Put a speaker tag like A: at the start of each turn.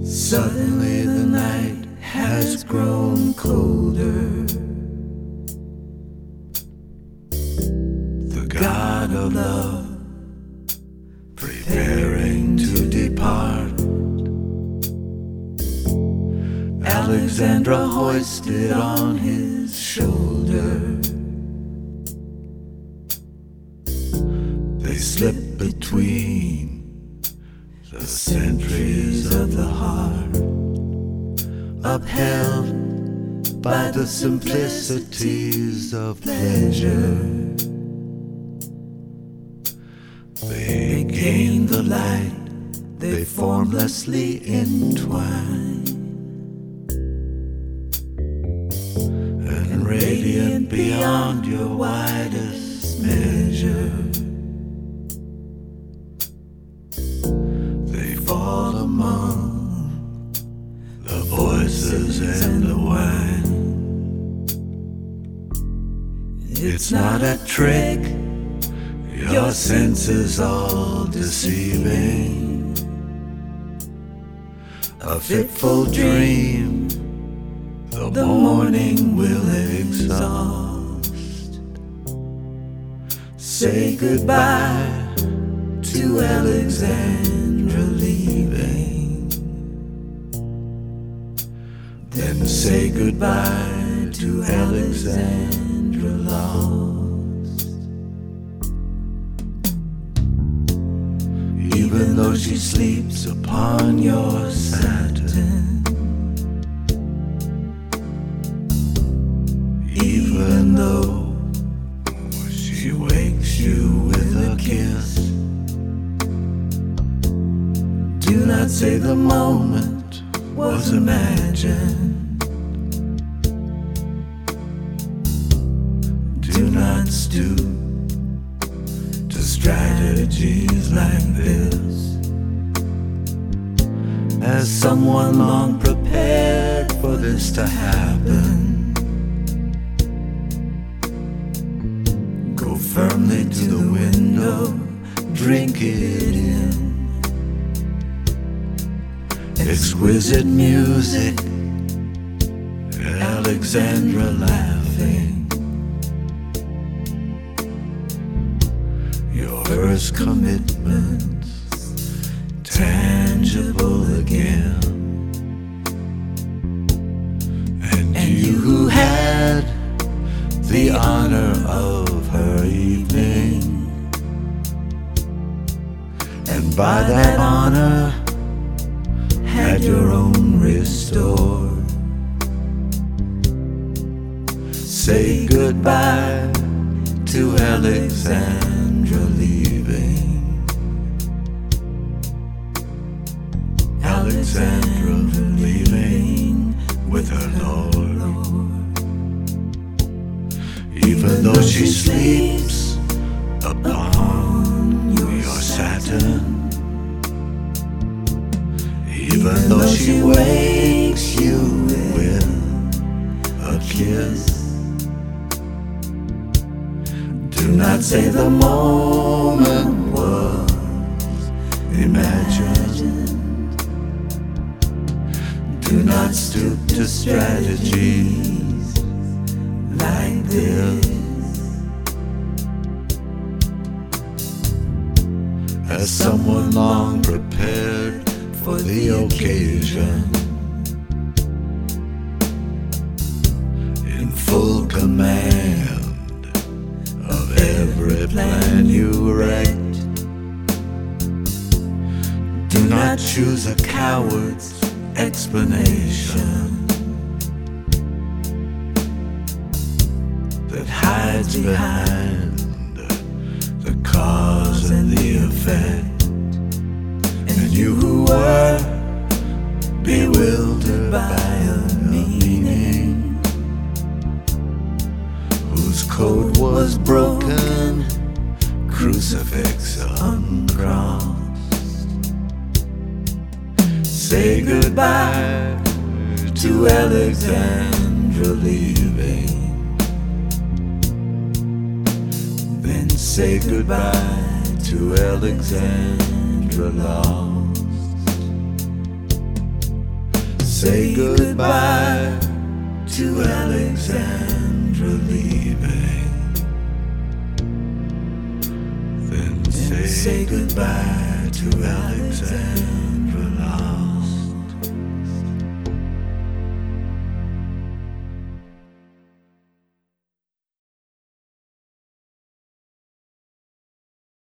A: Suddenly the night has grown colder. The god of love preparing to depart. Alexandra hoisted on his shoulder. They slip between the centuries of the heart, upheld by the simplicities of pleasure. They gain the light, they formlessly entwine, and radiant beyond your widest measure. They fall among the voices and the wine. It's not a trick, your senses all deceiving. A fitful dream, the morning will exhaust. Say goodbye to Alexandra leaving. Then say goodbye to Alexandra lost. Even though she sleeps upon your satin, even though she wakes you with a kiss, do not say the moment was imagined. Do not stoop to strategies like this. As someone long prepared for this to happen, go firmly to the window, drink it in. Exquisite music, Alexandra laughing. Your first commitments tangible again. And you who had the honor of her evening, and by that honor had your own restored. Say goodbye to Alexandra leaving. Alexandra leaving with her Lord. Even though she sleeps upon your satin, even though she wakes you with a kiss, do not say the moment was imagined. Do not stoop to strategies like this. As someone long prepared for the occasion, in full command of every plan you wrecked. Do not choose a coward's explanation that hides behind the cause and the effect. And you who were bewildered by a meaning whose code was broken, crucifix uncrossed. Say goodbye to Alexandra leaving. Then say goodbye to Alexandra lost. say goodbye to Alexandra leaving. Then say goodbye to Alexandra.